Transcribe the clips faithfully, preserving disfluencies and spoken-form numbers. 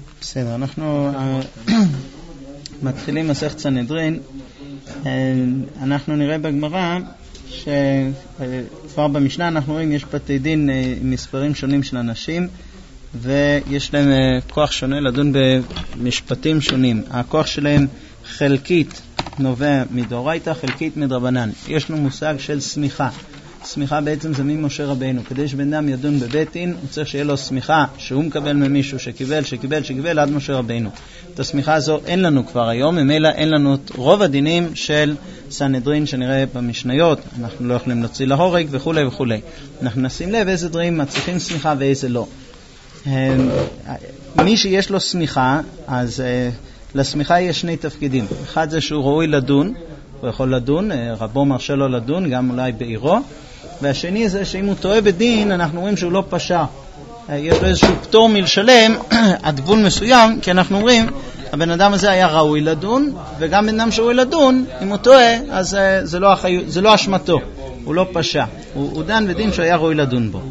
בסדר, אנחנו מתחילים מסכת סנהדרין. אנחנו נראה בגמרא שכבר במשנה אנחנו רואים יש בתי דין עם מספרים שונים של אנשים, ויש להם כוח שונה לדון במשפטים שונים. הכוח שלהם חלקית נובע מדאורייתא, חלקית מדרבנן. יש לנו מושג של סמיכה. סמיכה בעצם זה ממשה רבינו. כדי שבן אדם ידון בבית דין, הוא צריך שיהיה לו סמיכה שהוא מקבל ממישהו שקיבל, שקיבל, שקיבל עד משה רבינו. את הסמיכה הזו אין לנו כבר היום, ממילא אין לנו את רוב הדינים של סנהדרין שנראה במשניות. אנחנו לא יכולים להוציא להורג וכו' וכו'. אנחנו נשים לב איזה דברים מצליחים סמיכה ואיזה לא. מי שיש לו סמיכה, אז לסמיכה יש שני תפקידים. אחד זה שהוא ראוי לדון, הוא יכול לדון, רבו מרשה לו לדון, גם אולי בעירו. והשני זה שאם הוא טועה בדין, אנחנו רואים שהוא לא פשע. יש לו איזשהו פטור מלשלם עד גבול מסוים, כי אנחנו אומרים, הבן אדם הזה היה ראוי לדון, וגם בן אדם שראוי לדון, אם הוא טועה, אז זה לא, החי... זה לא אשמתו, הוא לא פשע. הוא, הוא דן בדין שהיה ראוי לדון בו.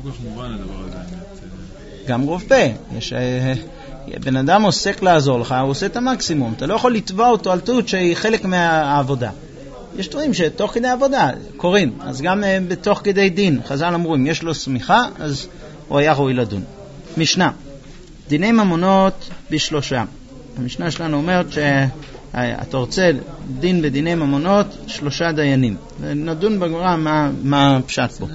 גם רוב פה. יש... בן אדם עוסק לעזור לך, הוא עושה את המקסימום. אתה לא יכול לתבוע אותו על טעות שהיא חלק מהעבודה. יש דברים שתוך כדי עבודה קוראים, אז גם uh, בתוך כדי דין, חז"ל אמרו, אם יש לו סמיכה, אז הוא היה ראוי לדון. משנה, דיני ממונות בשלושה. המשנה שלנו אומרת שאתה רוצה דין בדיני ממונות, שלושה דיינים. נדון בגמרא מה, מה פשט פה.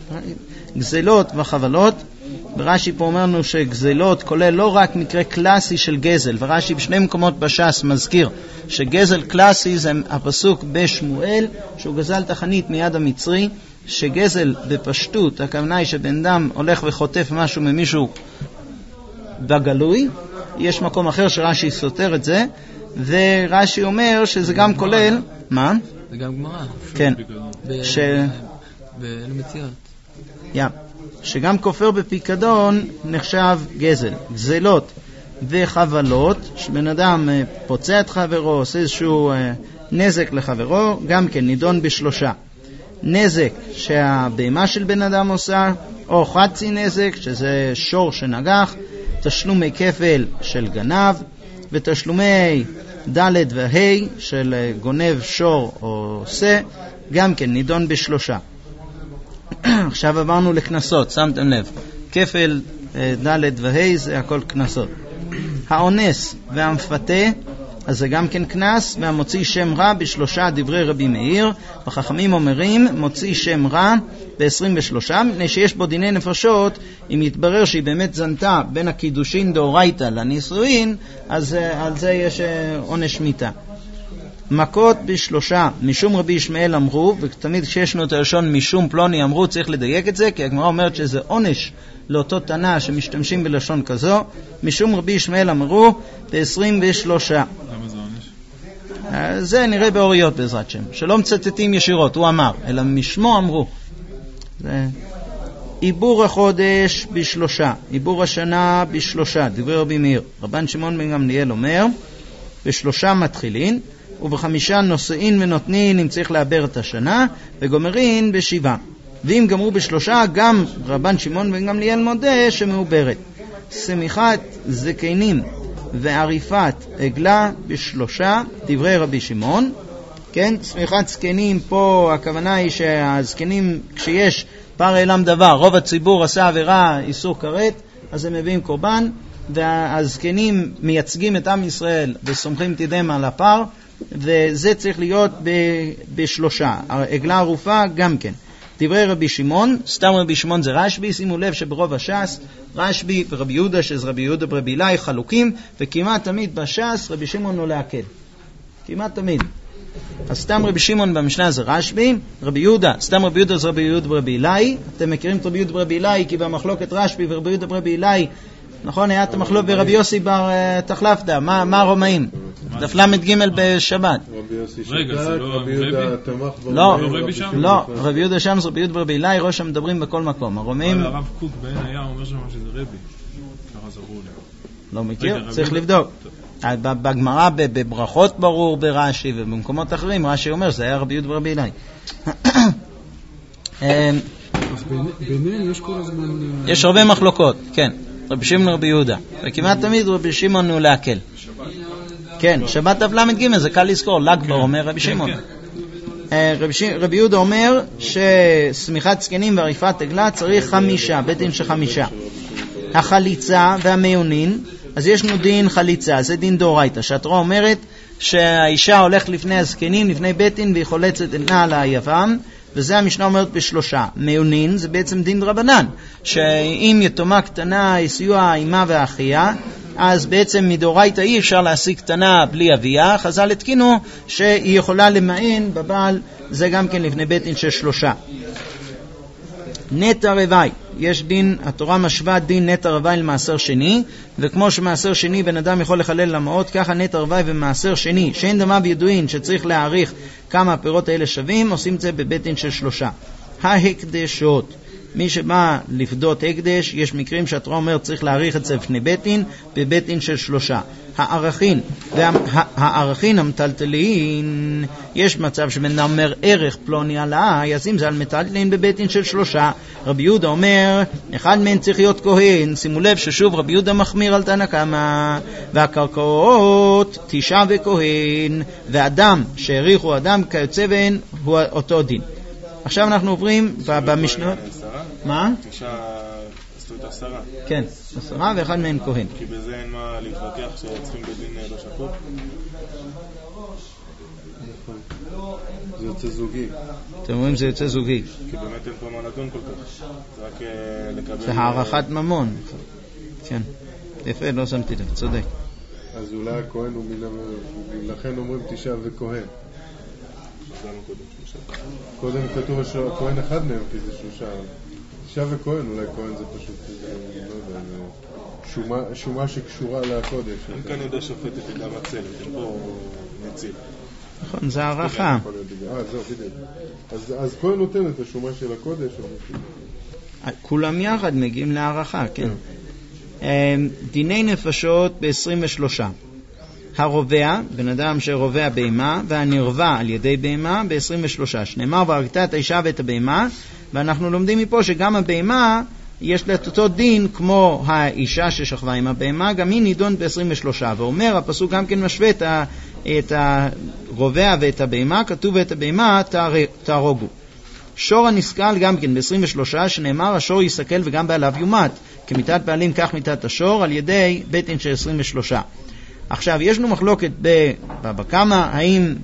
גזלות וחבלות. ברש"י פה אומרנו שגזלות כולל לא רק מקרה קלאסי של גזל, ורש"י בשני מקומות בש"ס מזכיר שגזל קלאסי זה הפסוק בשמואל, שהוא גזל תחנית מיד המצרי, שגזל בפשטות, הכוונה היא שבן אדם הולך וחוטף משהו ממישהו בגלוי. יש מקום אחר שרש"י סותר את זה, ורש"י אומר שזה גם כולל... מה? זה גם גמרא. כן. ש... באלו מציאות. יא. שגם כופר בפיקדון נחשב גזל. גזלות וחבלות, שבן אדם פוצע את חברו, עושה איזשהו נזק לחברו, גם כן נידון בשלושה. נזק שהבהמה של בן אדם עושה, או חצי נזק, שזה שור שנגח, תשלומי כפל של גנב, ותשלומי ד' וה' של גונב שור או עושה, גם כן נידון בשלושה. עכשיו עברנו לכנסות, שמתם לב. כפל, ד' וה' זה הכל כנסות. האונס והמפתה, אז זה גם כן כנס, והמוציא שם רע בשלושה דברי רבי מאיר. החכמים אומרים, מוציא שם רע ב-עשרים ושלושה, מפני שיש בו דיני נפשות. אם יתברר שהיא באמת זנתה בין הקידושין דאורייתא לנישואין, אז על זה יש עונש מיתה. מכות בשלושה, משום רבי ישמעאל אמרו, ותמיד כשישנו את הלשון משום פלוני אמרו, צריך לדייק את זה, כי הגמרא אומרת שזה עונש לאותו תנא שמשתמשים בלשון כזו. משום רבי ישמעאל אמרו ב-עשרים ושלושה. למה זה עונש? זה נראה באוריות בעזרת שם, שלא מצטטים ישירות, הוא אמר, אלא משמו אמרו. זה... עיבור החודש בשלושה, עיבור השנה בשלושה, דברי רבי מאיר. רבן שמעון בן גמליאל אומר, בשלושה מתחילין, ובחמישה נושאין ונותנין אם צריך לעבר את השנה, וגומרין בשבעה. ואם גמרו בשלושה, גם רבן שמעון בן גמליאל מודה שמעוברת. סמיכת זקנים ועריפת עגלה בשלושה, דברי רבי שמעון. כן, סמיכת זקנים פה הכוונה היא שהזקנים, כשיש פר אילם דבר, רוב הציבור עשה עבירה איסור כרת, אז הם מביאים קורבן, והזקנים מייצגים את עם ישראל וסומכים את ידיהם על הפר, וזה צריך להיות ב- בשלושה. עגלה ערופה גם כן. דברי רבי שמעון, סתם רבי שמעון זה רשב"י, שימו לב שברוב הש"ס רשב"י ורבי יהודה, שזה רבי יהודה ורבי אילאי, חלוקים, וכמעט תמיד בש"ס רבי שמעון הוא להקל. כמעט תמיד. אז סתם רבי שמעון במשנה זה רשב"י, רבי יהודה, סתם רבי יהודה זה רבי יהודה ורבי אילאי. אתם מכירים את רבי יהודה ורבי אילאי, כי במחלוקת רשב"י ורבי יהודה ורבי אילאי, נכון, היה את המחלוקת ברבי יוסי בר תחלפתא, מה, מה הרומאים? דף למד ג' בשבת. רבי יוסי שתק, רבי יהודה תמך ברבי. לא, לא, רבי יהודה שם זה רבי יהודה ורבי אילאי, ראש המדברים בכל מקום. הרומאים... אבל הרב קוק בעין היה אומר שם שזה רבי. ככה זכור לי. לא מכיר? צריך לבדוק. בגמרא בברכות ברור ברש"י ובמקומות אחרים, רש"י אומר שזה היה רבי יהודה ורבי אילאי. אז ביניהם יש כל הזמן... יש הרבה מחלוקות, כן. רבי שמעון רבי יהודה. וכמעט תמיד רבי שמעון הוא להקל. כן, שבת תל"ג ג' זה קל לזכור, ל"ג בעומר רבי שמעון. רבי, ש... רבי יהודה אומר שסמיכת זקנים ועריפת עגלה צריך חמישה, בית דין של חמישה. החליצה והמיונין, אז יש לנו דין חליצה, זה דין דאורייתא, שהתורה אומרת שהאישה הולכת לפני הזקנים, לפני בית דין, והיא חולצת את נעל היבם, וזה המשנה אומרת בשלושה. מיונין זה בעצם דין רבנן, שאם יתומה קטנה יסיוע אימה ואחיה, אז בעצם מדאורייתא אי אפשר להשיג קטנה בלי אביה. חז"ל התקינו שהיא יכולה למען בבעל, זה גם כן לפני בית דין של שלושה. נטע רווי, יש דין, התורה משווה דין נטע רווי למעשר שני, וכמו שמעשר שני בן אדם יכול לחלל למעות, ככה נטע רווי ומעשר שני שאין דמה בידועין שצריך להעריך כמה הפירות האלה שווים, עושים את זה בבית דין של שלושה. ההקדשות, מי שבא לפדות הקדש, יש מקרים שהתורה אומר צריך להעריך את זה לפני בית דין, בבית דין של שלושה. הערכין, והערכין המטלטלין, יש מצב שבן אדם אומר ערך פלוני עלה, ישים זה על מטלטלין בבית דין של שלושה. רבי יהודה אומר, אחד מהם צריך להיות כהן. שימו לב ששוב רבי יהודה מחמיר על תנא קמא, והקרקעות תשעה וכהן, ואדם שהעריכו אדם כיוצא בהן הוא אותו דין. עכשיו אנחנו עוברים במשנות. מה? תשעה עשו את עשרה. כן, עשרה ואחד מהם כהן. כי בזה אין מה להתווכח שצריכים בדין לא שקוף. זה יוצא זוגי. אתם אומרים זה יוצא זוגי. כי באמת אין פה מה לדון כל כך. זה רק לקבל... זה הערכת ממון. כן. יפה, לא שמתי לב, צודק. אז אולי הכהן הוא מן המ... לכן אומרים תשעה וכהן. קודם כתוב הכהן אחד מהם, כי זה שלושה. תשעה וכהן, אולי כהן זה פשוט, לא יודע, שומה, שומה שקשורה לקודש. אין כאן יודע שופטת ידע מצלת, אין פה נציל. נכון, זה הערכה. אה, זהו, בדיוק. אז, אז כהן נותן את השומה של הקודש. כולם יחד מגיעים להערכה, כן. דיני נפשות ב-עשרים ושלוש. הרובע, בן אדם שרובע בהמה, והנרווה על ידי בהמה ב-עשרים ושלוש. שנאמר והרגת את האישה ואת הבהמה, ואנחנו לומדים מפה שגם הבהמה יש לה אותו דין כמו האישה ששכבה עם הבהמה, גם היא נידון ב-עשרים ושלוש. ואומר הפסוק גם כן משווה את, ה, את הרובע ואת הבהמה, כתוב ואת הבהמה תהרוגו. שור הנסקל גם כן ב-עשרים ושלוש, שנאמר השור יסקל וגם בעליו יומת, כמיתת בעלים כך מיתת השור, על ידי בית דין של עשרים ושלוש. עכשיו, יש לנו מחלוקת בבבא קמא, האם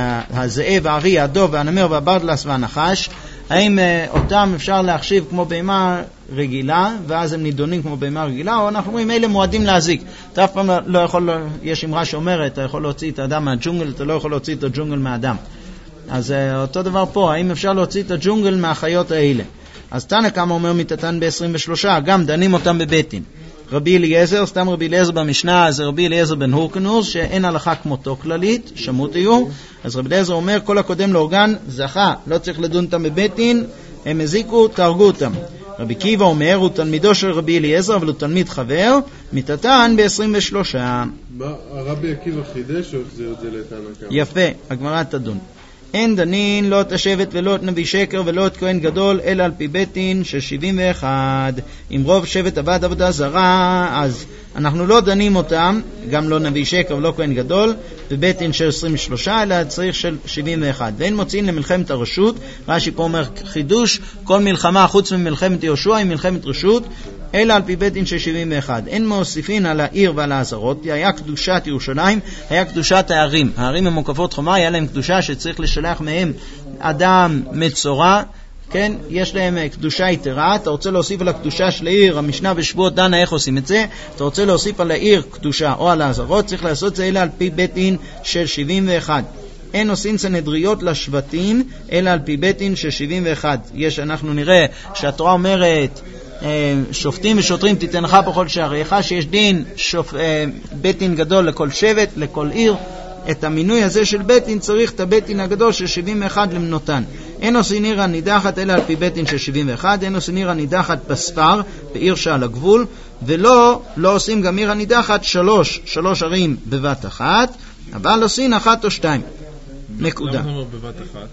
הזאב, הארי, הדוב, והנמר והברדלס והנחש, האם אותם אפשר להחשיב כמו בהמה רגילה, ואז הם נידונים כמו בהמה רגילה, או אנחנו אומרים, אלה מועדים להזיק. אתה אף פעם לא יכול, יש אמרה שאומרת, אתה יכול להוציא את האדם מהג'ונגל, אתה לא יכול להוציא את הג'ונגל מהאדם. אז אותו דבר פה, האם אפשר להוציא את הג'ונגל מהחיות האלה? אז תנא קמא אומר מיתתן ב-עשרים ושלוש, גם דנים אותם בבית דין. רבי אליעזר, סתם רבי אליעזר במשנה, זה רבי אליעזר בן הורקנוס, שאין הלכה כמותו כללית, שמות יהיו. אז רבי אליעזר אומר, כל הקודם לאורגן זכה, לא צריך לדון אותם בבית דין, הם הזיקו, תהרגו אותם. רבי קיבא אומר, הוא תלמידו של רבי אליעזר, אבל הוא תלמיד חבר, מיתתן ב-עשרים ושלוש. מה, הרבי עקיבא חידש או החזיר את זה לתנא קמא? יפה, הגמרא תדון. אין דנין לא את השבט ולא את נביא שקר ולא את כהן גדול, אלא על פי בית דין של שבעים ואחת. אם רוב שבט עבד עבודה זרה, אז אנחנו לא דנים אותם, גם לא נביא שקר ולא כהן גדול, בבית דין של עשרים ושלוש, אלא צריך של שבעים ואחת. ואין מוצאים למלחמת הרשות, רש"י פה אומר חידוש, כל מלחמה חוץ ממלחמת יהושע היא מלחמת רשות, אלא על פי בית דין של שבעים ואחת. אין מוסיפין על העיר ועל העזרות, היה קדושת ירושלים, היה קדושת הערים. הערים המוקפות חומה, היה להם קדושה שצריך לשלח מהם אדם מצורע, כן, יש להם קדושה יתרה. אתה רוצה להוסיף על הקדושה של העיר, המשנה בשבועות דנה איך עושים את זה, אתה רוצה להוסיף על העיר קדושה או על העזרות, צריך לעשות זה אלא על פי בית דין של שבעים ואחת. אין עושים סנהדריות לשבטים, אלא על פי בית דין של שבעים ואחת. יש, אנחנו נראה שהתורה אומרת, שופטים ושוטרים תיתנך בכל שעריך, שיש דין שופ... בית דין גדול לכל שבט, לכל עיר. את המינוי הזה של בית דין צריך את הבית דין הגדול של שבעים ואחת למנותן. אין עושים עיר הנידחת אלא על פי בית דין של שבעים ואחת, אין עושים עיר הנידחת בספר, בעיר שעל הגבול, ולא לא עושים גם עיר הנידחת שלוש, שלוש ערים בבת אחת, אבל עושים אחת או שתיים. נקודה. למה אומר בבת אחת?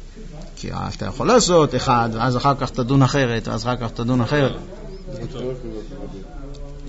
כי אתה יכול לעשות אחד, ואז אחר כך תדון אחרת, ואז אחר כך תדון אחרת.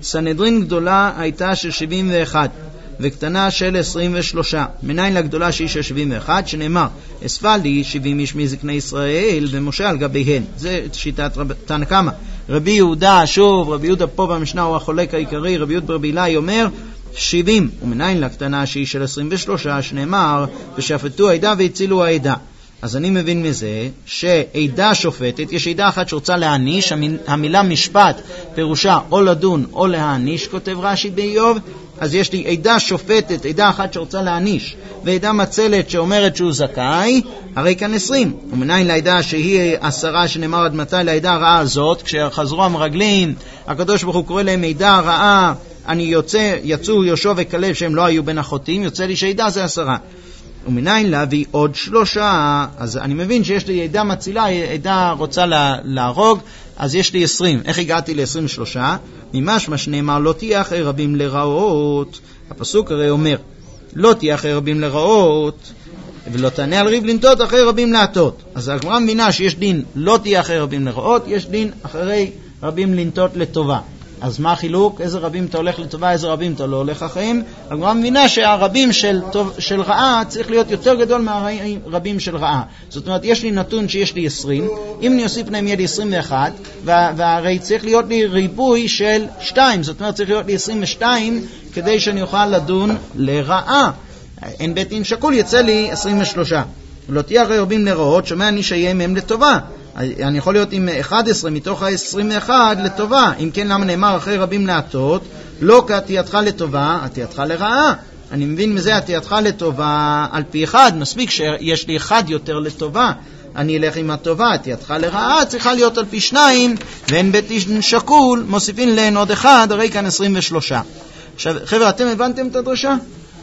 סנהדרין גדולה הייתה של שבעים ואחת, וקטנה של עשרים ושלוש. מניין לגדולה שהיא של שבעים ואחת, שנאמר, אספה לי שבעים איש מזקני ישראל, ומשה על גביהן. זה שיטת רב... תנא קמא. רבי יהודה, שוב, רבי יהודה פה במשנה הוא החולק העיקרי, רבי יהודה ברבי אילאי אומר, שבעים, ומניין לקטנה שהיא של עשרים ושלוש, שנאמר, ושפטו העדה והצילו העדה. אז אני מבין מזה שעדה שופטת, יש עדה אחת שרוצה להעניש, המילה משפט פירושה או לדון או להעניש, כותב רש"י באיוב, אז יש לי עדה שופטת, עדה אחת שרוצה להעניש, ועדה מצלת שאומרת שהוא זכאי, הרי כאן עשרים. ומניין לעדה שהיא עשרה שנאמר עד מתי לעדה הרעה הזאת, כשחזרו המרגלים, הקדוש ברוך הוא קורא להם עדה רעה, אני יוצא, יצאו יהושע וכלב שהם לא היו בין החוטאים, יוצא לי שעדה זה עשרה. ומניין להביא עוד שלושה, אז אני מבין שיש לי עדה מצילה, עדה רוצה לה, להרוג, אז יש לי עשרים. איך הגעתי ל-עשרים ושלוש? ממשמע שנאמר, לא תהיה אחרי רבים לרעות. הפסוק הרי אומר, לא תהיה אחרי רבים לרעות, ולא תענה על ריב לנטות אחרי רבים להטות. אז הגמרא מבינה שיש דין לא תהיה אחרי רבים לרעות, יש דין אחרי רבים לנטות לטובה. אז מה החילוק? איזה רבים אתה הולך לטובה, איזה רבים אתה לא הולך אחריהם? הגמרא מבינה שהרבים של, טוב, של רעה צריך להיות יותר גדול מהרבים של רעה. זאת אומרת, יש לי נתון שיש לי עשרים, אם אני אוסיף להם יהיה לי עשרים ואחת, והרי צריך להיות לי ריבוי של שתיים, זאת אומרת צריך להיות לי עשרים ושתיים כדי שאני אוכל לדון לרעה. אין בית דין שקול, יצא לי עשרים ושלוש. לא תהיה אחרי רבים לרעות, שומע אני שיהיה מהם לטובה. אני יכול להיות עם אחד עשר מתוך ה-עשרים ואחת לטובה. אם כן, למה נאמר אחרי רבים להטות? לא כעתייתך לטובה, עתייתך לרעה. אני מבין מזה עתייתך לטובה על פי אחד. מספיק שיש לי אחד יותר לטובה, אני אלך עם הטובה. עתייתך לרעה צריכה להיות על פי שניים, ואין בית דין שקול, מוסיפין להן עוד אחד, הרי כאן עשרים ושלוש. עכשיו, חבר'ה, אתם הבנתם את הדרשה?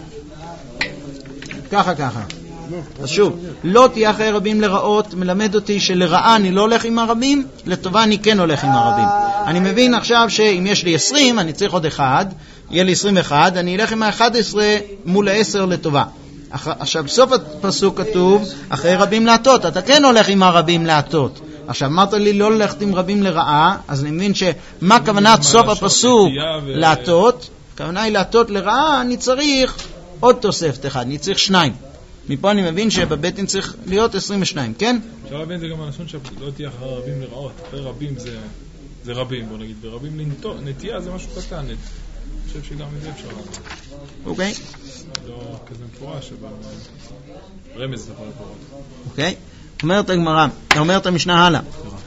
ככה, ככה. אז שוב, לא תהיה אחרי רבים לרעות, מלמד אותי שלרעה אני לא הולך עם הרבים, לטובה אני כן הולך עם הרבים. אני מבין עכשיו שאם יש לי עשרים, אני צריך עוד אחד, יהיה לי עשרים ואחת, אני אלך עם ה-אחד עשר מול ה-עשר לטובה. עכשיו, בסוף הפסוק כתוב, אחרי רבים להטות, אתה כן הולך עם הרבים להטות. עכשיו, אמרת לי לא ללכת עם רבים לרעה, אז אני מבין שמה כוונת סוף הפסוק להטות? הכוונה היא להטות לרעה, אני צריך עוד תוספת אחד, אני צריך שניים. מפה אני מבין שבבית דין צריך להיות עשרים ושתיים, כן? אפשר להבין זה גם הלשון שלא תהיה אחרי רבים לרעות. אחרי רבים זה, זה רבים, בוא נגיד. ורבים לנטות, נטייה זה משהו קטן. אני חושב שגם מזה אפשר להבין. אוקיי. לא כזה מפורש, אבל רמז זה יכול לפורט. אוקיי. אומרת הגמרא, אומרת המשנה הלאה.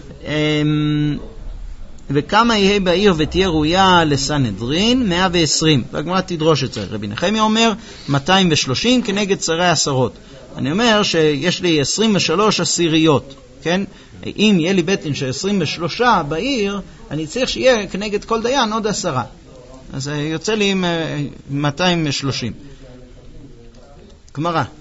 וכמה יהיה בעיר ותהיה ראויה לסנהדרין? מאה ועשרים. והגמרא תדרוש את זה. רבי נחמיה אומר מאתיים ושלושים כנגד שרי עשרות. אני אומר שיש לי עשרים ושלוש עשיריות, כן? אם יהיה לי בית דין של עשרים ושלוש בעיר, אני צריך שיהיה כנגד כל דיין עוד עשרה. אז יוצא לי עם מאתיים ושלושים. גמרא.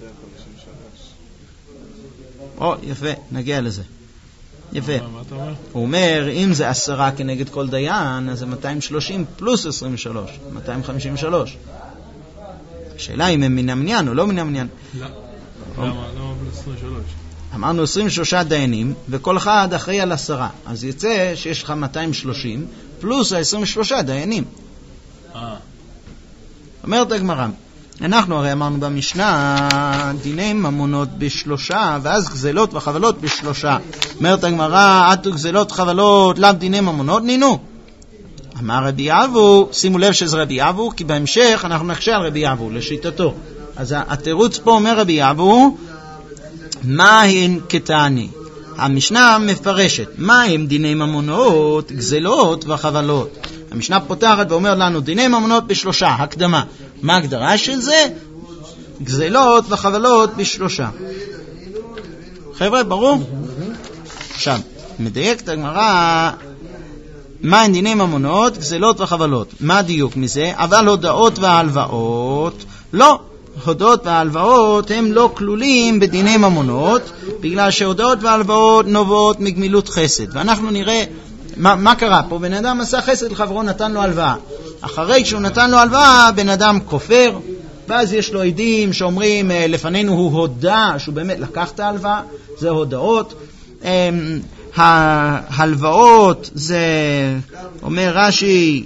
או, יפה, נגיע לזה. יפה. הוא אומר, אם זה עשרה כנגד כל דיין, אז זה מאתיים ושלושים פלוס עשרים ושלוש, מאתיים וחמישים ושלוש. השאלה אם הם מן המניין או לא מן המניין. לא. למה? למה פלוס עשרים ושלוש? אמרנו עשרים ושלוש דיינים, וכל אחד אחראי על עשרה. אז יצא שיש לך מאתיים ושלושים פלוס ה-עשרים ושלוש דיינים. אה. אומרת הגמרא, אנחנו הרי אמרנו במשנה דיני ממונות בשלושה, ואז גזלות וחבלות בשלושה. אומרת הגמרא, עטו גזלות וחבלות, לאו דיני ממונות, נינו. אמר רבי אבו, שימו לב שזה רבי אבו, כי בהמשך אנחנו נקשה על רבי אבו, לשיטתו. אז התירוץ פה אומר רבי אבו, מה הן כתעני? המשנה מפרשת, מה הם דיני ממונות, גזלות וחבלות? המשנה פותחת ואומרת לנו, דיני ממונות בשלושה, הקדמה. מה ההגדרה של זה? גזלות וחבלות בשלושה. חבר'ה, ברור? עכשיו, מדייק את הגמרא, מה הם דיני ממונות, גזלות וחבלות? מה הדיוק מזה? אבל הודאות והלוואות, לא. הודאות והלוואות הם לא כלולים בדיני ממונות, בגלל שהודאות והלוואות נובעות מגמילות חסד. ואנחנו נראה מה, מה קרה פה. בן אדם עשה חסד לחברו, נתן לו הלוואה. אחרי שהוא נתן לו הלוואה, בן אדם כופר, ואז יש לו עדים שאומרים, לפנינו הוא הודע שהוא באמת לקח את ההלוואה, זה הודאות. ההלוואות זה, אומר רש"י,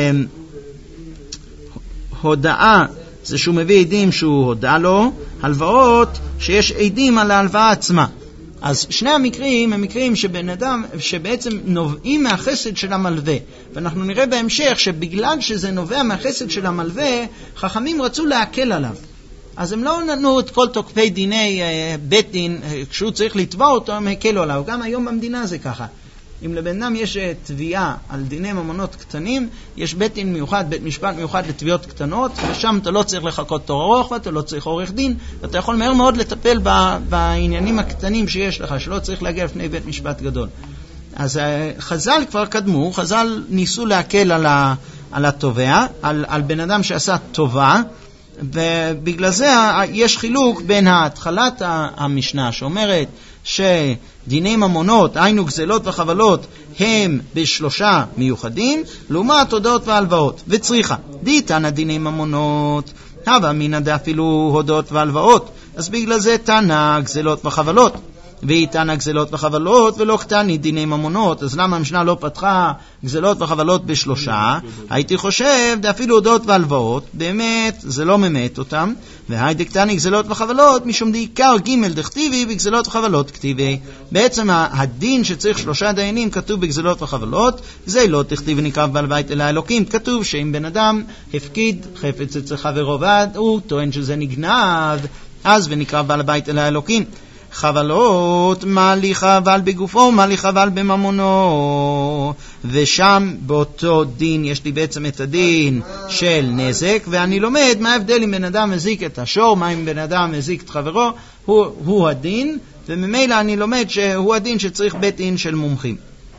הודעה, זה שהוא מביא עדים שהוא הודע לו, הלוואות שיש עדים על ההלוואה עצמה. אז שני המקרים הם מקרים שבן אדם, שבעצם נובעים מהחסד של המלווה. ואנחנו נראה בהמשך שבגלל שזה נובע מהחסד של המלווה, חכמים רצו להקל עליו. אז הם לא נתנו את כל תוקפי דיני בית דין, כשהוא צריך לתבוע אותו, הם הקלו עליו. גם היום במדינה זה ככה. אם לבן אדם יש תביעה על דיני ממונות קטנים, יש בית דין מיוחד, בית משפט מיוחד לתביעות קטנות, ושם אתה לא צריך לחכות תור ארוך, ואתה לא צריך עורך דין, ואתה יכול מהר מאוד לטפל בעניינים הקטנים שיש לך, שלא צריך להגיע לפני בית משפט גדול. אז חז"ל כבר קדמו, חז"ל ניסו להקל על, ה, על התובע, על, על בן אדם שעשה טובה, ובגלל זה יש חילוק בין התחלת המשנה שאומרת שדיני ממונות, היינו גזלות וחבלות, הם בשלושה מיוחדים, לעומת הודות והלוואות וצריכה. דיתנא דיני ממונות, הווה מינא דאפילו הודות והלוואות, אז בגלל זה תנא גזלות וחבלות, והיא תנא גזלות וחבלות ולא קטני דיני ממונות. אז למה המשנה לא פתחה גזלות וחבלות בשלושה? הייתי חושב דאפילו הודות והלוואות, באמת זה לא ממעט אותם, והייתי קטני גזלות וחבלות משום דעיקר ג' דכתיבי בגזלות וחבלות כתיבי. בעצם הדין שצריך שלושה דיינים כתוב בגזלות וחבלות, זה לא תכתיבי נקרב בעל בית אלא אלוקים. כתוב שאם בן אדם הפקיד חפץ אצל חברו והוא טוען שזה נגנב, אז ונקרב בעל בית אלא אלוקים. חבלות, מה לי חבל בגופו, מה לי חבל בממונו, ושם באותו דין יש לי בעצם את הדין של נזק, ואני לומד מה ההבדל אם בן אדם מזיק את השור, מה אם בן אדם מזיק את חברו, הוא, הוא הדין, וממילא אני לומד שהוא הדין שצריך בית דין של מומחים.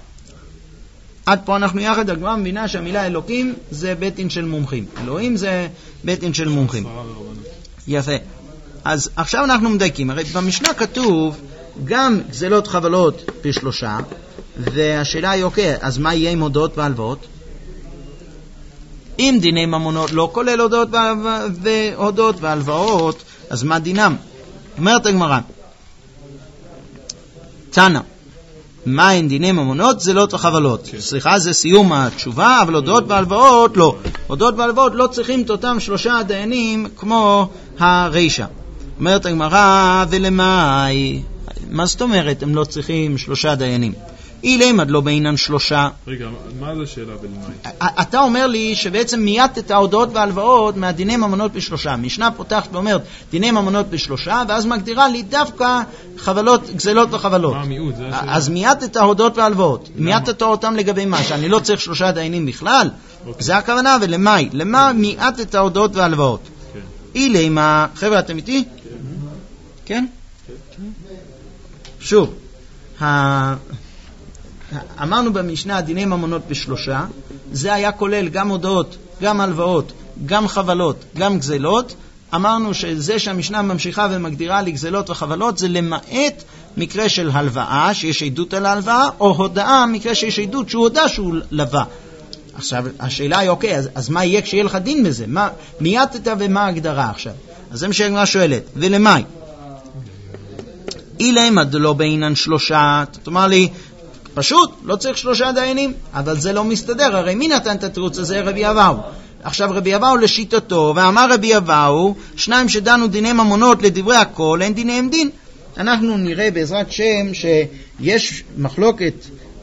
עד פה אנחנו יחד, הגמרא מבינה שהמילה אלוקים זה בית דין של מומחים, אלוהים זה בית דין של מומחים. יפה. אז עכשיו אנחנו מדייקים, הרי במשנה כתוב גם גזלות חבלות בשלושה, והשאלה היא אוקיי, אז מה יהיה עם הודות והלוואות? אם דיני ממונות לא כולל הודות והודות והלוואות, אז מה דינם? אומרת הגמרא, תנא, מה הם דיני ממונות? גזלות וחבלות. סליחה, זה סיום התשובה, אבל הודות והלוואות לא. הודות והלוואות לא צריכים את אותם שלושה דיינים כמו הרישה. אומרת הגמרא, ולמאי, מה זאת אומרת הם לא צריכים שלושה דיינים? אילמד לא בעינן שלושה. רגע, מה זה השאלה ולמאי? אתה אומר לי שבעצם מיינת את ההודות והלוואות מהדיני ממונות בשלושה. משנה פותחת ואומרת דיני ממונות בשלושה, ואז מגדירה לי דווקא חבלות, גזלות וחבלות. מה המיעוט? זה השאלה. אז מיינת את ההודות והלוואות. מיינת אותם לגבי מה? שאני לא צריך שלושה דיינים בכלל? אוקיי. זה הכוונה, ולמאי? למה מיינת את ההודות והלוואות? כן. אילמה, חבר'ה, אתם איתי? כן? שוב, אמרנו במשנה דיני ממונות בשלושה, זה היה כולל גם הודות, גם הלוואות, גם חבלות, גם גזלות. אמרנו שזה שהמשנה ממשיכה ומגדירה לי גזלות וחבלות, זה למעט מקרה של הלוואה, שיש עדות על ההלוואה, או הודאה, מקרה שיש עדות שהוא הודע שהוא לווה. עכשיו, השאלה היא, אוקיי, אז, אז מה יהיה כשיהיה לך דין בזה? מה, מייתת ומה ההגדרה עכשיו? אז זה מה שהגמרא שואלת, ולמאי? אילמד לא בעינן שלושה, תאמר לי, פשוט, לא צריך שלושה דיינים, אבל זה לא מסתדר, הרי מי נתן את התירוץ הזה? רבי אבאו. עכשיו רבי אבאו לשיטתו, ואמר רבי אבאו, שניים שדנו דיני ממונות לדברי הכל, אין דיניהם דין. אנחנו נראה בעזרת שם שיש מחלוקת,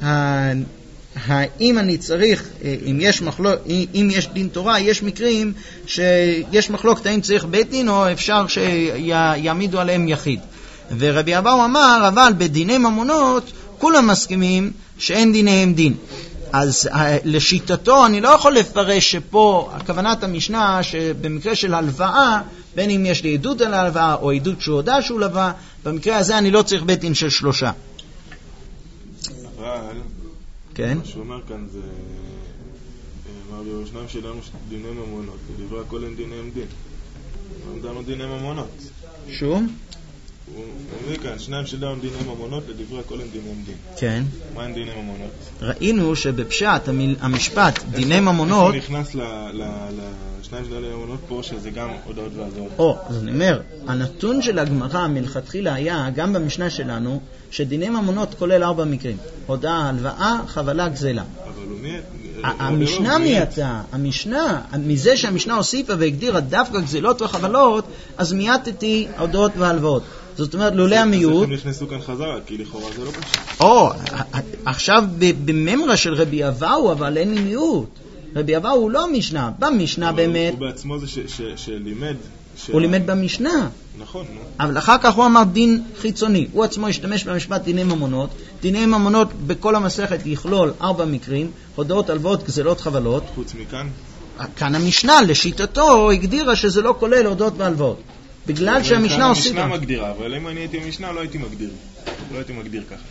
האם אני צריך, אם יש, מחלוק, אם יש דין תורה, יש מקרים שיש מחלוקת האם צריך בית דין או אפשר שיעמידו עליהם יחיד. ורבי אבאו אמר, אבל בדיני ממונות כולם מסכימים שאין דיניהם דין. אז לשיטתו אני לא יכול לפרש שפה הכוונת המשנה שבמקרה של הלוואה, בין אם יש לי עדות על ההלוואה או עדות שהוא הודע שהוא לווה, במקרה הזה אני לא צריך בית דין של שלושה. אבל כן? מה שאומר כאן זה אמר לי, שניים שלנו דיני ממונות, לדברי הכל אין דיניהם דין. לא דנו דיני ממונות. שום? הוא מביא כאן, שניים שדאו דיני ממונות, לדברי הכל הם דיני דין. כן. מה הם דיני ממונות? ראינו שבפשט המשפט דיני ממונות... איפה נכנס לשניים שדאו דיני ממונות פה, שזה גם הודעות והלוואות? או, אז אני אומר, הנתון של הגמרא מלכתחילה היה, גם במשנה שלנו, שדיני ממונות כולל ארבע מקרים. הודעה, הלוואה, חבלה, גזלה. אבל הוא מי... המשנה מייתה, המשנה, מזה שהמשנה הוסיפה והגדירה דווקא גזלות וחבלות, אז מייתתי הודעות והלוואות. זאת אומרת, לולא המיעוט... אז הם נכנסו כאן חזרה, כי לכאורה זה לא פשוט. או, עכשיו בממרה של רבי אבאו, אבל אין לי מיעוט. רבי אבאו הוא לא משנה, במשנה באמת... הוא בעצמו זה שלימד... הוא לימד במשנה. נכון, נו. אבל אחר כך הוא אמר דין חיצוני. הוא עצמו השתמש במשפט דיני ממונות. דיני ממונות בכל המסכת יכלול ארבע מקרים, הודעות, הלוואות, גזלות, חבלות. חוץ מכאן? כאן המשנה, לשיטתו, הגדירה שזה לא כולל הודעות והלוואות. בגלל שהמשנה הוסיפה. המשנה מגדירה, אבל אם אני הייתי במשנה לא הייתי מגדיר. לא הייתי מגדיר ככה.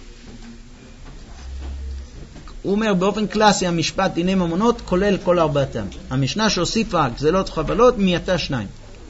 הוא אומר באופן קלאסי המשפט דיני ממונות כולל כל ארבעתם. המשנה שהוסיפה גזלות וחבלות מייתה שניים.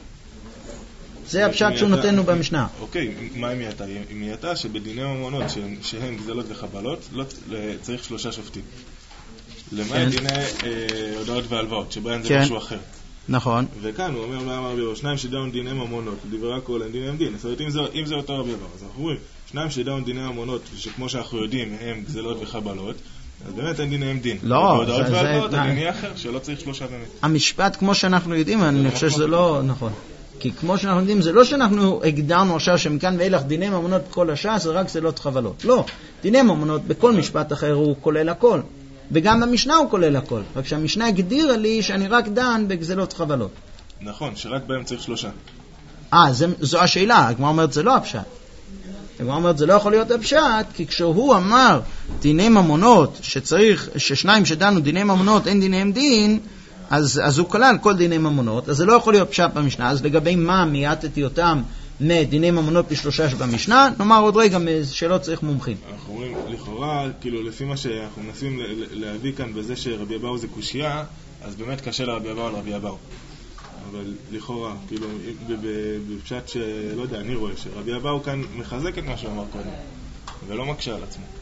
זה הפשט שהוא נותן לנו במשנה. אוקיי, מה היא מייתה? היא מייתה שבדיני ממונות שהן גזלות וחבלות צריך שלושה שופטים. למעט דיני הודעות והלוואות, שבהן זה משהו אחר. נכון. וכאן הוא אומר, מה אמר בירו? שניים שדאון דיני ממונות, דברי הכל הם דיני דין. זאת אומרת, אם זה אותו רבי אבאו, אז אנחנו רואים, שניים שדאון דיני ממונות, שכמו שאנחנו יודעים, הם גזלות וחבלות, אז באמת אין דיניהם דין. לא, בהודעות והלוואות, הדיני אחר, שלא צריך שלושה באמת. המשפט, כמו שאנחנו יודעים, אני חושב שזה לא נכון. כי כמו שאנחנו יודעים, זה לא שאנחנו הגדרנו עכשיו שמכאן ואילך דיני ממונות כל השעה, זה רק גזלות חבלות. לא, דיני ממונות בכל משפט אחר הוא כולל הכל. וגם במשנה הוא כולל הכל. רק שהמשנה הגדירה לי שאני רק דן בגזלות חבלות. נכון, שרק בהם צריך שלושה. אה, זו השאלה. הגמרא אומרת, זה לא הפשט. הגמרא אומרת, זה לא יכול להיות הפשט, כי כשהוא אמר דיני ממונות, שצריך, ששניים שדנו דיני ממונות, אין דיניהם דין, אז, אז הוא כלל כל דיני ממונות, אז זה לא יכול להיות פשט במשנה. אז לגבי מה מייתתי אותם מדיני ממונות בשלושה שבמשנה, נאמר עוד רגע שלא צריך מומחים. אנחנו אומרים, לכאורה, כאילו לפי מה שאנחנו מנסים להביא כאן בזה שרבי אבאו זה קושייה, אז באמת קשה לרבי אבאו על רבי אבאו. אבל לכאורה, כאילו, בפשט שלא יודע, אני רואה שרבי אבאו כאן מחזק את מה שהוא אמר קודם, ולא מקשה על עצמו.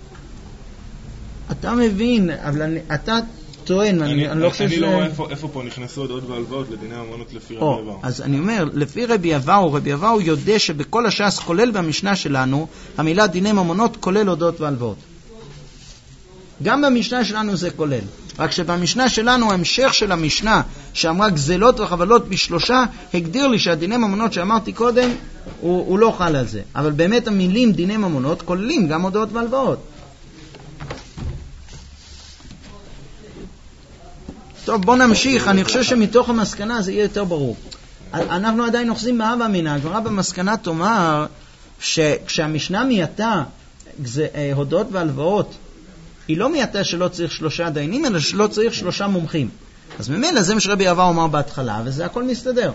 אתה מבין, אבל אני, אתה טוען, אני, אני, אני לא חושב... אני לא רואה איפה, איפה פה נכנסו עוד והלוואות לדיני הממונות לפי רבי אבאו. אז אני אומר, לפי רבי אבאו, רבי אבאו יודע שבכל הש"ס, כולל במשנה שלנו, המילה דיני ממונות כולל הודות והלוואות. גם במשנה שלנו זה כולל. רק שבמשנה שלנו, ההמשך של המשנה, שאמרה גזלות וחבלות בשלושה, הגדיר לי שהדיני ממונות שאמרתי קודם, הוא, הוא לא חל על זה. אבל באמת המילים דיני ממונות כוללים גם הודות והלוואות. טוב, בוא נמשיך. אני חושב שמתוך המסקנה זה יהיה יותר ברור. אנחנו עדיין אוחזים בהווה אמינא. הגמרא במסקנה תאמר שכשהמשנה מייתה הודות והלוואות, היא לא מייתה שלא צריך שלושה דיינים, אלא שלא צריך שלושה מומחים. אז ממילא זה מה שרבי אבאו אמר בהתחלה, וזה הכל מסתדר.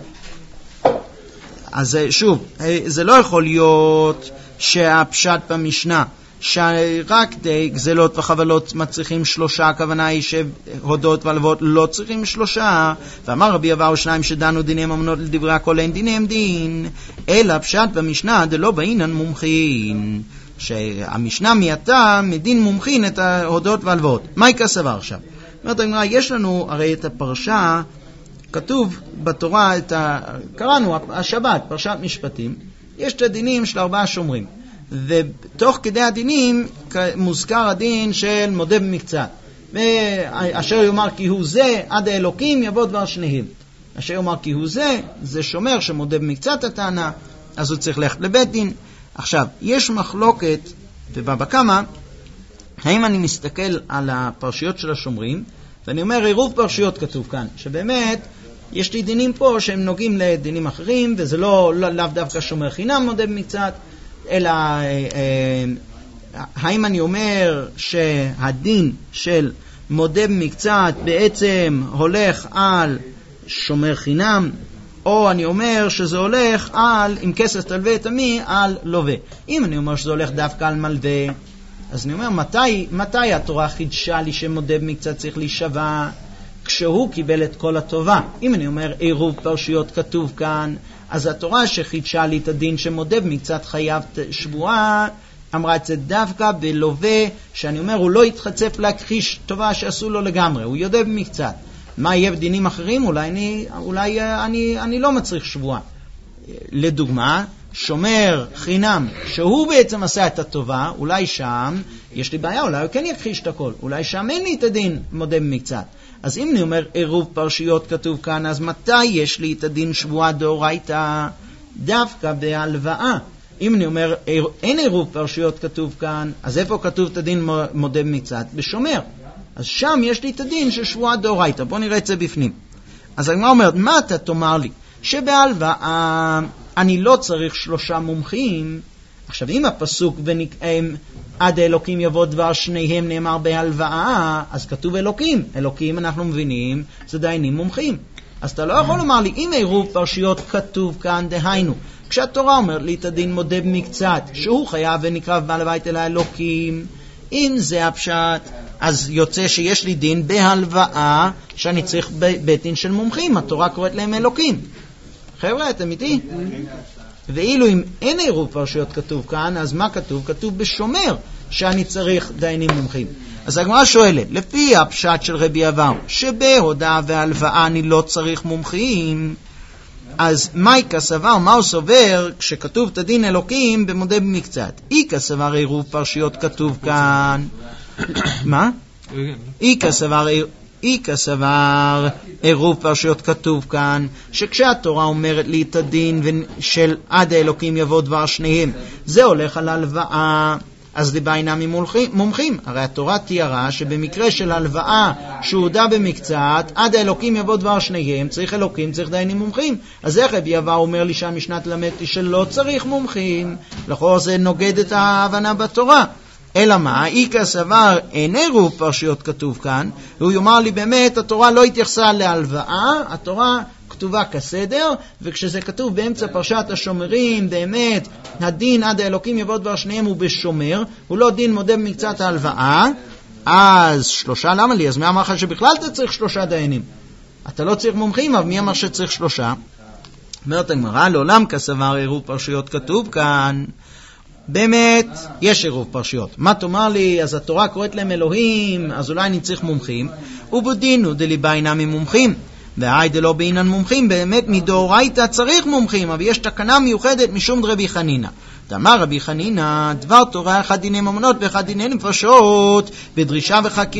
אז שוב, זה לא יכול להיות שהפשט במשנה, שרק די גזלות וחבלות מצריכים שלושה, הכוונה היא שהודות והלוואות לא צריכים שלושה, ואמר רבי אבאו שניים שדנו דיני ממונות לדברי הכל אין דיניהם דין, אלא פשט במשנה דלא באינן מומחין, שהמשנה מייתה מדין מומחין את ההודות והלוואות. מה יקרה סבר עכשיו? אומרת הגמרא, יש לנו הרי את הפרשה, כתוב בתורה, את ה... קראנו השבת, פרשת משפטים, יש את הדינים של ארבעה שומרים. ותוך כדי הדינים מוזכר הדין של מודה במקצת. ואשר יאמר כי הוא זה, עד האלוקים יבוא דבר שניהם. אשר יאמר כי הוא זה, זה שומר שמודה במקצת הטענה, אז הוא צריך ללכת לבית דין. עכשיו, יש מחלוקת בבבא קמא, האם אני מסתכל על הפרשיות של השומרים, ואני אומר, עירוב פרשיות כתוב כאן, שבאמת יש לי דינים פה שהם נוגעים לדינים אחרים, וזה לא, לא, לאו דווקא שומר חינם מודה במקצת, אלא אה, אה, האם אני אומר שהדין של מודה במקצת בעצם הולך על שומר חינם, או אני אומר שזה הולך על, עם כסף תלווה את עמי, על לווה. אם אני אומר שזה הולך דווקא על מלווה, אז אני אומר, מתי, מתי התורה חידשה לי שמודה במקצת צריך להישבע? כשהוא קיבל את כל הטובה. אם אני אומר עירוב פרשיות כתוב כאן, אז התורה שחידשה לי את הדין שמודה במקצת חייב שבועה, אמרה את זה דווקא בלווה, שאני אומר הוא לא יתחצף להכחיש טובה שעשו לו לגמרי, הוא יודע במקצת. מה יהיה בדינים אחרים? אולי אני, אולי אני, אני לא מצריך שבועה. לדוגמה, שומר חינם, שהוא בעצם עשה את הטובה, אולי שם יש לי בעיה, אולי הוא כן יכחיש את הכל, אולי שם אין לי את הדין מודה במקצת. אז אם אני אומר עירוב פרשיות כתוב כאן, אז מתי יש לי את הדין שבועה דאורייתא? דווקא בהלוואה. אם אני אומר אין עירוב פרשיות כתוב כאן, אז איפה כתוב את הדין מודה במקצת? בשומר. אז שם יש לי את הדין של שבועה דאורייתא. בוא נראה את זה בפנים. אז הגמרא אומרת, מה אתה תאמר לי? שבהלוואה אני לא צריך שלושה מומחים. עכשיו, אם הפסוק ונקיים עד האלוקים יבוא דבר שניהם נאמר בהלוואה, אז כתוב אלוקים. אלוקים אנחנו מבינים, זה דיינים מומחים. אז אתה לא יכול לומר לי, אם עירוב פרשיות כתוב כאן, דהיינו, כשהתורה אומרת לי את הדין מודה במקצת, שהוא חייב ונקרב בעל הבית אל האלוקים, אם זה הפשט, אז יוצא שיש לי דין בהלוואה, שאני צריך בית דין של מומחים, התורה קוראת להם אלוקים. חבר'ה, אתם איתי? ואילו אם אין עירוב פרשיות כתוב כאן, אז מה כתוב? כתוב בשומר שאני צריך דיינים מומחים. אז הגמרא שואלת, לפי הפשט של רבי אבאו, שבהודעה והלוואה אני לא צריך מומחים, אז מייקה סבר, מה הוא סובר כשכתוב את הדין אלוקים במודה במקצת? איקה סבר עירוב פרשיות כתוב כאן. מה? איקה סבר איקה סבר עירוב פרשיות כתוב כאן, שכשהתורה אומרת לי את הדין של עד האלוקים יבוא דבר שניהם, זה הולך על הלוואה, אז דיבה אינם מומחים. הרי התורה תיארה שבמקרה של הלוואה שהודה במקצת, עד האלוקים יבוא דבר שניהם, צריך אלוקים, צריך דיינים מומחים. אז איך רבי אבאו אומר לי שהמשנה תלמדתי שלא צריך מומחים? לכאורה זה נוגד את ההבנה בתורה. אלא מה? איקה סבר אין עירוב פרשיות כתוב כאן, והוא יאמר לי באמת התורה לא התייחסה להלוואה, התורה כתובה כסדר, וכשזה כתוב באמצע פרשת השומרים, באמת הדין עד האלוקים יבוא דבר שניהם הוא בשומר, הוא לא דין מודה במקצת ההלוואה. אז שלושה, למה לי? אז מי אמר לך שבכלל אתה צריך שלושה דיינים? אתה לא צריך מומחים, אבל מי אמר שצריך שלושה? אומרת הגמרא, לעולם כסבר עירוב פרשיות כתוב כאן, באמת יש עירוב פרשיות. מה תאמר לי? אז התורה קוראת להם אלוהים, אז אולי אני צריך מומחים. ובדינו דליבה אינם ממומחים, והי דלא בעינן מומחים, באמת מדאורייתא צריך מומחים, אבל יש תקנה מיוחדת משום דרבי חנינא. דאמר רבי חנינא, דבר תורה אחד דיני ממונות ואחד דיני נפשות, בדרישה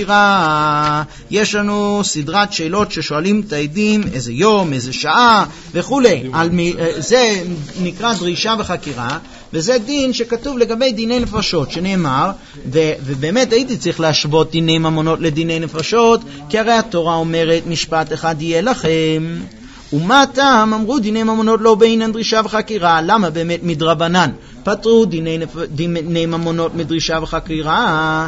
וחקירה. יש לנו סדרת שאלות ששואלים את העדים, איזה יום, איזה שעה וכולי. על מי, זה נקרא דרישה וחקירה, וזה דין שכתוב לגבי דיני נפשות, שנאמר, ו- ובאמת הייתי צריך להשוות דיני ממונות לדיני נפשות, כי הרי התורה אומרת משפט אחד יהיה לכם. ומה הטעם? אמרו דיני ממונות לא בעינן דרישה וחקירה. למה באמת מדרבנן פטרו דיני, נפ... דיני ממונות מדרישה וחקירה?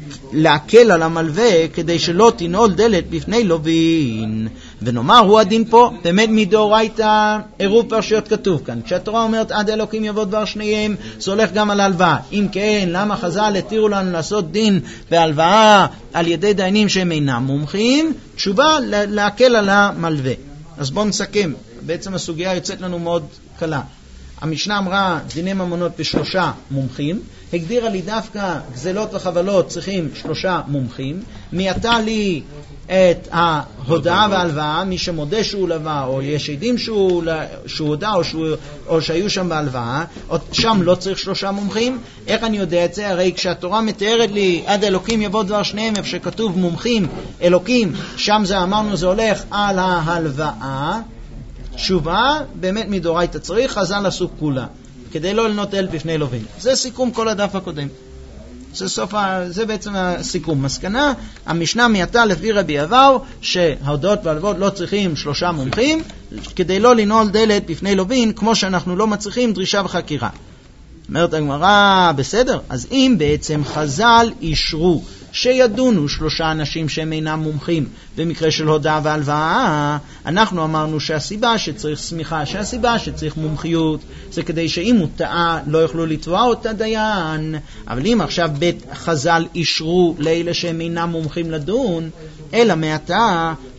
להקל על המלווה כדי שלא תנעול דלת בפני לווין. ונאמר הוא הדין פה באמת מדאורייתא עירוב פרשיות כתוב כאן. כשהתורה אומרת עד אלוקים יבוא דבר שניהם, זה הולך גם על הלוואה. אם כן, למה חז"ל התירו לנו לעשות דין והלוואה על ידי דיינים שהם אינם מומחים? תשובה, להקל על המלווה. אז בואו נסכם. בעצם הסוגיה יוצאת לנו מאוד קלה. המשנה אמרה דיני ממונות בשלושה מומחים, הגדירה לי דווקא גזלות וחבלות צריכים שלושה מומחים, מייתה לי את ההודעה וההלוואה, מי שמודה שהוא לווה, או יש עדים שהוא, שהוא הודע או, שהוא, או שהיו שם בהלוואה, או שם לא צריך שלושה מומחים. איך אני יודע את זה? הרי כשהתורה מתארת לי עד אלוקים יבוא דבר שניהם, איפה שכתוב מומחים, אלוקים, שם זה אמרנו זה הולך על ההלוואה. תשובה, באמת מדאורייתא צריך, חז"ל עשו כולה, כדי לא לנוטל בפני לווין. זה סיכום כל הדף הקודם. זה, סוף ה... זה בעצם הסיכום. מסקנה, המשנה מייתה לפי רבי אבאו, שההודעות והלוואות לא צריכים שלושה מומחים, כדי לא לנעול דלת בפני לווין, כמו שאנחנו לא מצריכים דרישה וחקירה. אומרת הגמרא, בסדר, אז אם בעצם חז"ל אישרו שידונו שלושה אנשים שהם אינם מומחים במקרה של הודעה והלוואה, אנחנו אמרנו שהסיבה שצריך סמיכה, שהסיבה שצריך מומחיות, זה כדי שאם הוא טעה לא יוכלו לתבוע אותה דיין. אבל אם עכשיו בית חז"ל אישרו לאלה שהם אינם מומחים לדון, אלא מעתה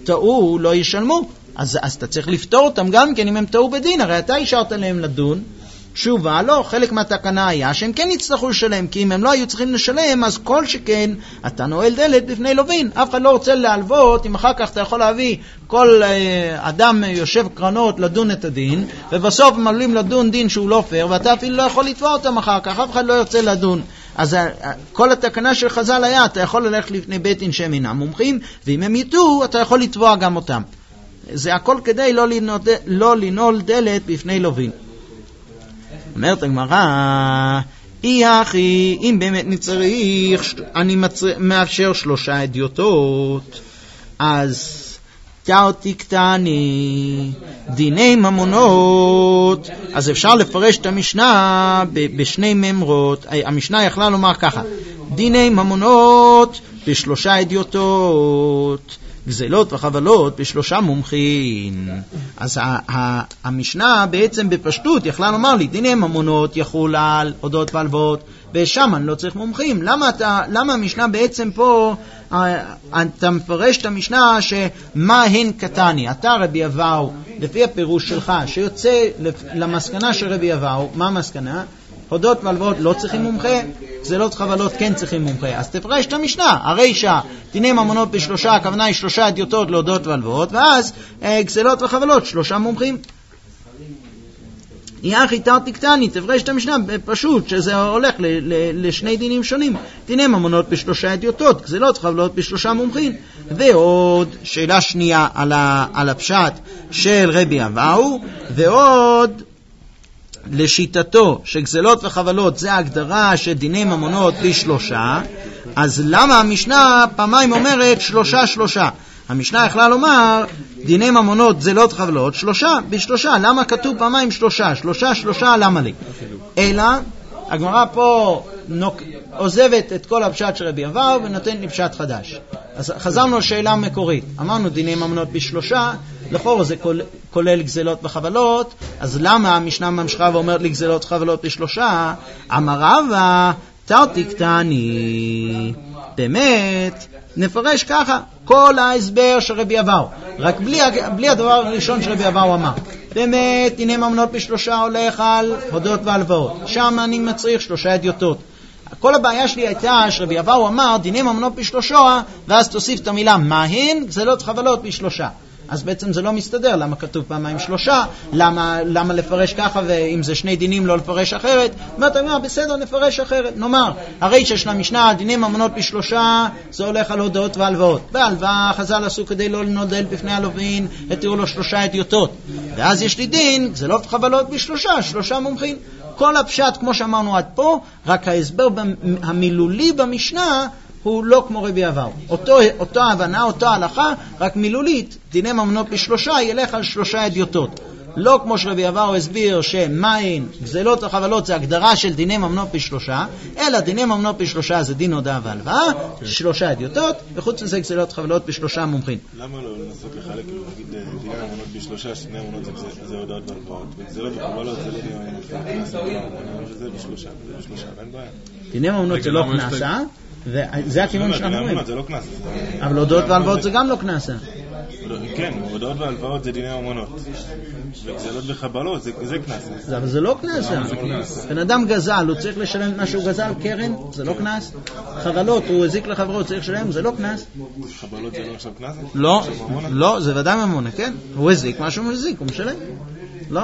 טעו לא ישלמו. אז, אז אתה צריך לפתור אותם גם כן אם הם טעו בדין, הרי אתה אישרת להם לדון. תשובה, לא, חלק מהתקנה היה שהם כן יצטרכו לשלם, כי אם הם לא היו צריכים לשלם, אז כל שכן אתה נועל דלת בפני לווין. אף אחד לא רוצה להלוות, אם אחר כך אתה יכול להביא כל אה, אדם יושב קרנות לדון את הדין, ובסוף הם עלולים לדון דין שהוא לא פייר, ואתה אפילו לא יכול לתבוע אותם אחר כך, אף אחד לא ירצה לדון. אז אה, כל התקנה של חז"ל היה, אתה יכול ללכת לפני בית דין שהם אינם מומחים, ואם הם יטעו, אתה יכול לתבוע גם אותם. זה הכל כדי לא לנעול, לא לנעול דלת בפני לווין. אומרת הגמרא, אי אחי, אם באמת נצריך, אני מצר... מאפשר שלושה עדיותות, אז תאותי קטני, דיני ממונות, אז אפשר לפרש את המשנה ב- בשני ממרות. המשנה יכלה לומר ככה, דיני ממונות בשלושה עדיותות, גזלות וחבלות בשלושה מומחים. אז המשנה בעצם בפשטות יכלה לומר לי, דיני ממונות יחול על הודות והלוואות, ושם אני לא צריך מומחים. למה, אתה, למה המשנה בעצם פה, אתה מפרש את המשנה שמה הן קטני? אתה רבי אבאו, לפי הפירוש שלך, שיוצא למסקנה של רבי אבאו, מה המסקנה? הודות והלוואות לא צריכים מומחה, גזלות וחבלות כן צריכים מומחה. אז תפרש את המשנה, הרי שדיני ממונות בשלושה, הכוונה היא שלושה עדיותות להודות והלוואות, ואז אה, גזלות וחבלות שלושה מומחים. יחי תרתי קטני, תפרש את המשנה פשוט, שזה הולך ל- ל- לשני דינים שונים. דיני ממונות בשלושה עדיותות, גזלות וחבלות בשלושה מומחים. ועוד שאלה שנייה על, ה- על הפשט של רבי אבאו, ועוד לשיטתו שגזלות וחבלות זה ההגדרה של דיני ממונות בשלושה, אז למה המשנה פעמיים אומרת שלושה שלושה? המשנה יכלה לומר דיני ממונות גזלות וחבלות שלושה בשלושה, למה כתוב פעמיים שלושה? שלושה שלושה למה לי? אלא הגמרא פה נוק... עוזבת את כל הפשט של רבי אבאו ונותן לי פשט חדש. אז חזרנו לשאלה מקורית, אמרנו דיני ממונות בשלושה, לכאורה זה כולל, כולל גזלות וחבלות, אז למה המשנה ממשיכה ואומרת לי גזלות וחבלות בשלושה? אמר רבא תרתי קטני, באמת נפרש ככה כל ההסבר של רבי אבאו, רק בלי, בלי הדבר הראשון של רבי אבאו אמר. באמת דיני ממונות בשלושה הולך על הודות והלוואות, שם אני מצריך שלושה עדיותות. כל הבעיה שלי הייתה שרבי אבאו אמר דיני ממונות בשלושה, ואז תוסיף את המילה מהן גזלות וחבלות בשלושה. אז בעצם זה לא מסתדר, למה כתוב פעמיים שלושה, למה, למה לפרש ככה, ואם זה שני דינים לא לפרש אחרת, ואתה אומר, בסדר, נפרש אחרת. נאמר, הרי שיש למשנה, דיני ממונות בשלושה, זה הולך על הודות והלוואות. בהלוואה חז"ל עשו כדי לא לנודל בפני הלווין, התירו לו שלושה עדיותות. ואז יש לי דין, זה לא חבלות בשלושה, שלושה מומחים. כל הפשט, כמו שאמרנו עד פה, רק ההסבר המילולי במשנה, הוא לא כמו רבי אבאו. אותו, אותו הבנה, אותו הלכה, רק מילולית, דיני ממונות בשלושה, ילך על שלושה עדיותות. לא כמו שרבי אבאו הסביר שמהן גזלות וחבלות זה הגדרה של דיני ממונות בשלושה, אלא דיני ממונות בשלושה זה דין הודאה והלוואה, שלושה עדיותות, וחוץ מזה גזלות וחבלות בשלושה מומחים. למה לא לנסות לחלק, נגיד דיני ממונות בשלושה, שני ממונות זה הודאות והלוואות, וגזלות וחבלות זה לא דיני ממונות, זה בשלושה, זה בשלושה, אין בעיה. דיני ממונות זה לא כנסה, וזה הכיוון שאנחנו רואים. זה לא כנסה. אבל הודאות והלוואות זה גם לא כנסה. כן, הודאות והלוואות זה דיני ממונות. וגזלות וחבלות זה כנסה. אבל זה לא כנסה. בן אדם גזל, הוא צריך לשלם את מה שהוא גזל, קרן, זה לא כנס. חבלות, הוא הזיק לחברות, צריך לשלם, זה לא כנס. חבלות זה לא עכשיו כנסה? לא, לא, זה ודאי ממונה, כן. הוא הזיק, משהו הוא הזיק, הוא משלם. לא.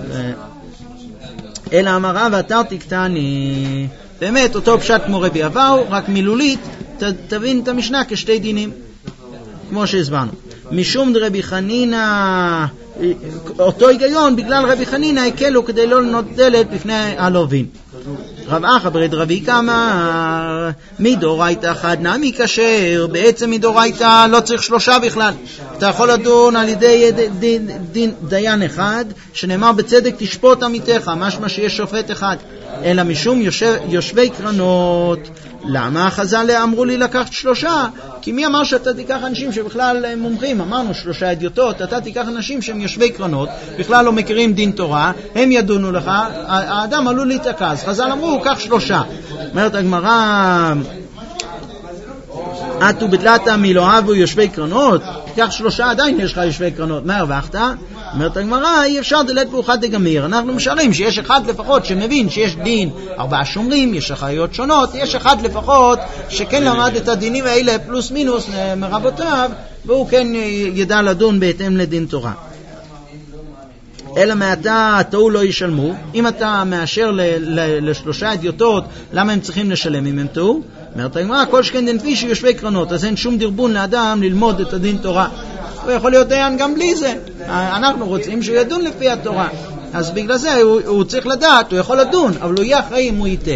אלא אמרה ותרתי קטני, באמת אותו פשט כמו רבי אבאו, רק מילולית תבין את המשנה כשתי דינים, כמו שהסברנו. משום דרבי חנינה, אותו היגיון, בגלל רבי חנינה הקלו כדי לא לנודלת בפני הלווין. רב אחא ברד רבי קמא מדאורייתא חד נמי כשר, בעצם מדאורייתא לא צריך שלושה בכלל, אתה יכול לדון על ידי דין, דין, דיין אחד שנאמר בצדק תשפוט עמיתך, משמע שיש שופט אחד, אלא משום יושב, יושבי קרנות. למה חז"ל אמרו לי לקחת שלושה? כי מי אמר שאתה תיקח אנשים שבכלל מומחים? אמרנו שלושה עדיותות, אתה תיקח אנשים שהם יושבי קרנות, בכלל לא מכירים דין תורה, הם ידונו לך, האדם עלול להתעכב, אז חז"ל אמרו קח שלושה. אומרת הגמרא, אתו בתלתה מלא אהבו יושבי קרנות, כך שלושה עדיין יש לך יושבי קרנות, מה הרווחת? אומרת הגמרא, אי אפשר דלת ואחד דגמיר. אנחנו משערים שיש אחד לפחות שמבין שיש דין ארבעה שומרים, יש אחריות שונות, יש אחד לפחות שכן למד את הדינים האלה פלוס מינוס מרבותיו, והוא כן ידע לדון בהתאם לדין תורה. אלא מעתה תאו לא ישלמו. אם אתה מאשר ל- ל- לשלושה אדיוטות, למה הם צריכים לשלם אם הם תאו? אומרת הגמרא, כל שכן דין פי שיושבי קרנות, אז אין שום דרבון לאדם ללמוד את הדין תורה. הוא יכול להיות דיין גם בלי זה. אנחנו רוצים שהוא ידון לפי התורה, אז בגלל זה הוא, הוא צריך לדעת, הוא יכול לדון, אבל הוא יהיה אחראי אם הוא ייתה.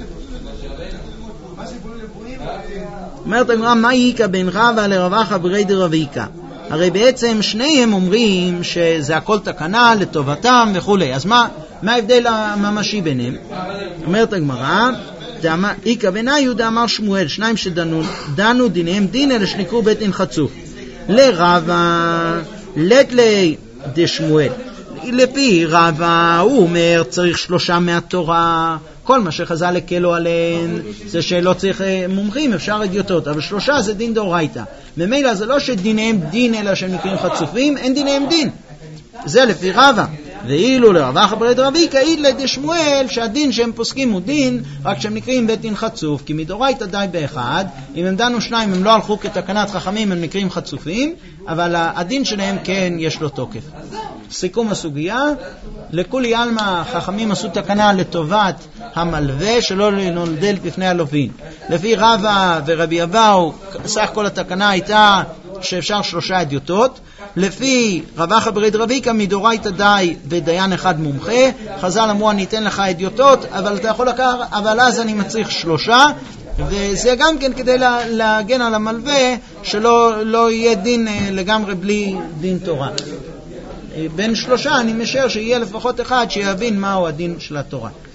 אומרת הגמרא, מה ייקה בין רבא לרבחה ברי דרביקה? הרי בעצם שניהם אומרים שזה הכל תקנה לטובתם וכו'. אז מה, מה ההבדל הממשי ביניהם? אומרת הגמרא, איקה ביניו דאמר שמואל, שניים שדנו דנו דיניהם דין אלה שנקראו בית דין חצוף. לרבא לתלי דשמואל, לפי רבא הוא אומר צריך שלושה מהתורה, כל מה שחז"ל הקלו עליהן זה שלא צריך מומחים, אפשר אדיוטות, אבל שלושה זה דין דאורייתא. ממילא זה לא שדיניהם דין אלא שהם נקראים חצופים, אין דיניהם דין, זה לפי רבא. ואילו לרבחה ברי דרביקה אידלי דשמואל, שהדין שהם פוסקים הוא דין רק שהם נקראים בית דין חצוף, כי מדאורייתא די באחד. אם הם דנו שניים הם לא הלכו כתקנת חכמים, הם נקראים חצופים, אבל הדין שלהם כן יש לו תוקף. סיכום הסוגיה, לכולי עלמא חכמים עשו תקנה לטובת המלווה שלא לנולדל בפני הלווין. לפי רבא ורבי אבאו סך כל התקנה הייתה שאפשר שלושה אדיוטות. לפי רבחה ברי דרביקה מדאורייתא די ודיין אחד מומחה, חז"ל אמרו אני אתן לך אדיוטות אבל אתה יכול לקחת, אבל אז אני מצריך שלושה, וזה גם כן כדי להגן על המלווה שלא לא יהיה דין לגמרי בלי דין תורה. בין שלושה אני משער שיהיה לפחות אחד שיבין מהו הדין של התורה.